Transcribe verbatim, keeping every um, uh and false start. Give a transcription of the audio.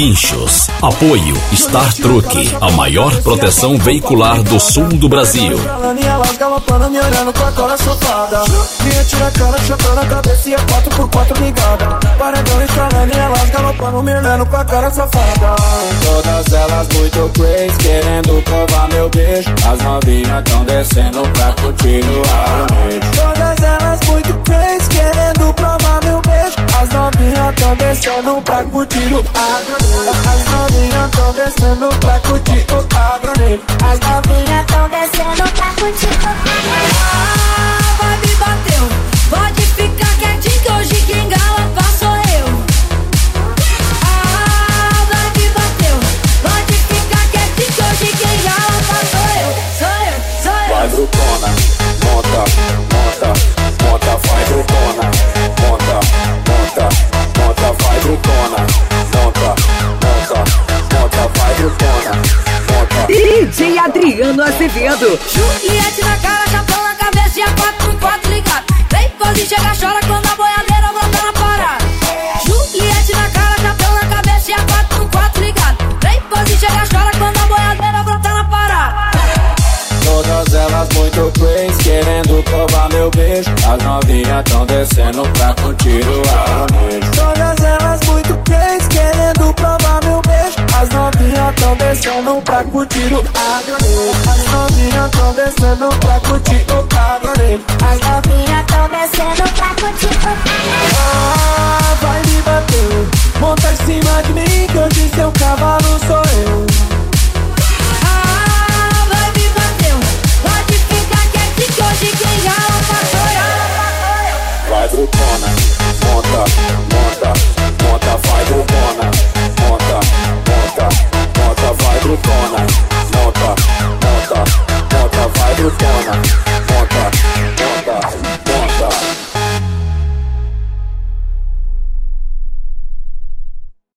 Guinchos. Apoio Star Truck, a maior proteção veicular do sul do Brasil. Elas galopando, me olhando com a cola sofada. Minha tira a cara, chapéu na cabeça e a quatro por quatro ligada. Paredão estralando e elas galopando, me olhando com a cara safada. Todas elas muito crazy, querendo provar meu beijo. As novinhas tão descendo pra curtir o arromejo. Todas elas muito crazy, querendo provar meu beijo. As novinhas tão descendo pra curtir o arromejo. As novinhas tão descendo pra curtir o arromejo. As novinhas tão descendo pra curtir o arromejo. Ah, vai me bateu. Pode ficar quietinho que hoje quem galopa sou eu. Ah, vai me bateu. Pode ficar quietinho que hoje quem galopa sou eu. Sou eu, sou eu. Vai brutona, monta, monta, monta, vai brutona. Monta, monta, monta, vai brutona. Monta, monta, monta, vai brutona. Monta. D J Adriano Azevedo. Juliette na cara, chapéu na cabeça e a quatro por quatro ligado. Vem pose, chega, chora quando a boiadeira brota na parada. Juliette na cara, chapéu na cabeça e a quatro por quatro ligado. Vem pose, chega, chora quando a boiadeira brota na parada. Todas elas muito crazy, querendo provar meu beijo. As novinhas tão descendo pra curtir o arromejo. Todas elas muito crazy, querendo provar meu beijo. As novinhas tão descendo pra curtir o arromejo. As novinhas tão descendo pra curtir o arromejo. As novinhas tão descendo pra curtir o arromejo.